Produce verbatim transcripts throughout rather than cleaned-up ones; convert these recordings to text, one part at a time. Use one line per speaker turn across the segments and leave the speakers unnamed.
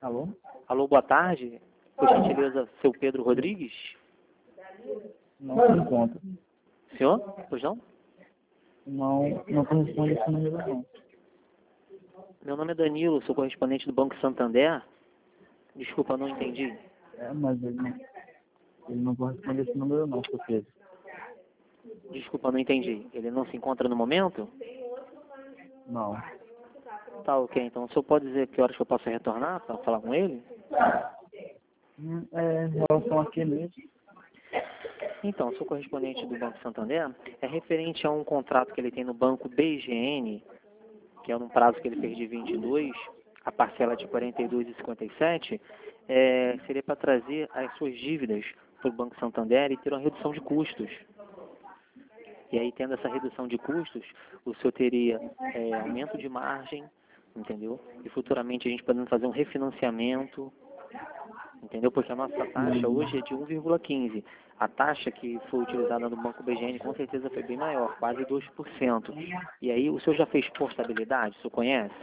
Alô?
Alô, boa tarde. Por gentileza, seu Pedro Rodrigues?
Não se encontra.
Senhor? Pois não?
Não, não corresponde esse número, não.
Meu nome é Danilo, sou correspondente do Banco Santander. Desculpa, não entendi.
É, mas ele não, ele não corresponde esse número, não, seu Pedro.
Desculpa, não entendi. Ele não se encontra no momento?
Não.
Tá, ok. Então, o senhor pode dizer que horas que eu posso retornar para falar com ele?
Hum, É, em relação a que mesmo?
Então, sou correspondente do Banco Santander. É referente a um contrato que ele tem no Banco B G N, que é num prazo que ele fez de vinte e dois, a parcela de quarenta e dois vírgula cinquenta e sete, é, seria para trazer as suas dívidas para o Banco Santander e ter uma redução de custos. E aí, tendo essa redução de custos, o senhor teria é, aumento de margem, entendeu? E futuramente a gente podendo fazer um refinanciamento, entendeu? Porque a nossa taxa hoje é de um vírgula quinze. A taxa que foi utilizada no Banco B G N com certeza foi bem maior, quase dois por cento. E aí, o senhor já fez portabilidade? O senhor conhece?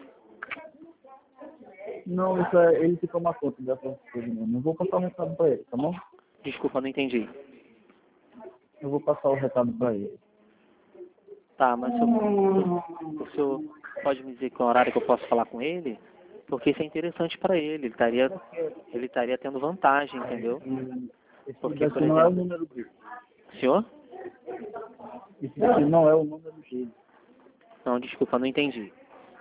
Não, isso é, ele que toma conta dessas coisas mesmo. Eu vou passar o recado para ele, tá bom?
Desculpa, não entendi.
Eu vou passar o recado para ele.
Tá, mas o senhor, o senhor pode me dizer qual horário que eu posso falar com ele? Porque isso é interessante para ele. Ele estaria, ele estaria tendo vantagem, entendeu?
Esse
Porque, por
daqui não é o
exemplo...
número dele.
Senhor?
Esse daqui não é o número dele.
Não, desculpa, não entendi.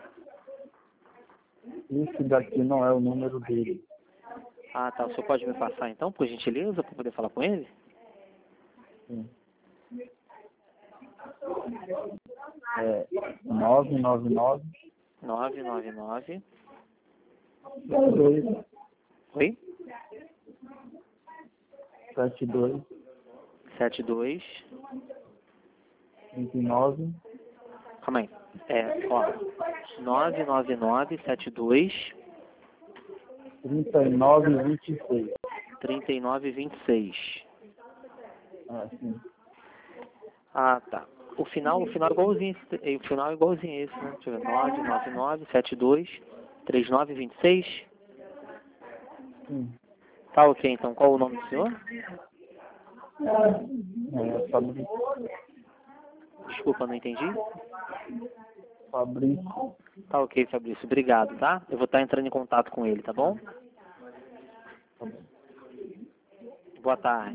Esse daqui não é o número dele.
Ah, tá. O senhor pode me passar, então, por gentileza, para poder falar com ele?
Sim. É nove nove nove,
nove nove nove...
dois
Oi?
sete dois,
sete dois...
trinta e nove,
Calma aí. É, ó. nove nove nove sete dois
trinta e nove, vinte e seis.
trinta e nove vinte e seis.
Ah, sim.
Ah, tá. O final, o final é igualzinho esse, o final é igualzinho esse, né? Deixa eu ver. nove nove nove sete dois trinta e nove vinte e seis.
Sim.
Tá, ok. Então, qual o nome do senhor?
É, Fabrício.
Desculpa, não entendi.
Fabrício.
Tá, ok, Fabrício. Obrigado, tá? Eu vou estar entrando em contato com ele, tá bom? Boa tarde.